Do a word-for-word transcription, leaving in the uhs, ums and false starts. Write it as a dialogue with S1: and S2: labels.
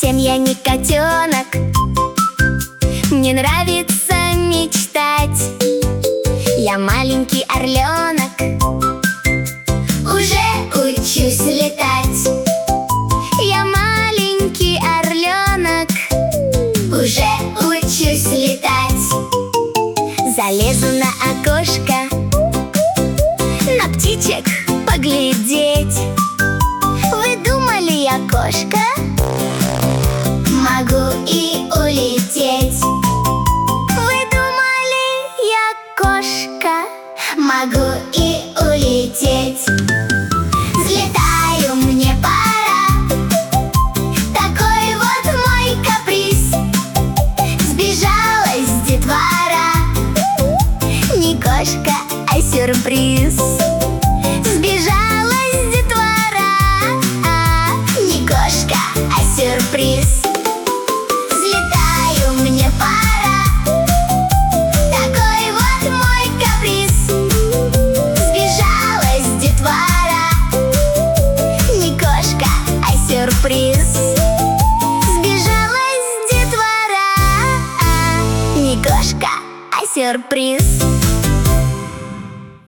S1: совсем я не котенок. Мне нравится мечтать. Я маленький орленок, уже учусь летать. Я маленький орленок, уже учусь летать. Залезу на окошко, на птичек поглядеть. Вы думали, я кошка? Могу и улететь. Вы думали, я кошка? Могу и улететь. Взлетаю, мне пора. Такой вот мой каприз. Сбежалась детвора. Не кошка, а сюрприз. Сбежалась детвора, а не кошка, а сюрприз. Взлетаю, мне пора. Такой вот мой каприз. Сбежалась детвора. Не кошка, а сюрприз. Сбежалась детвора, а не кошка, а сюрприз.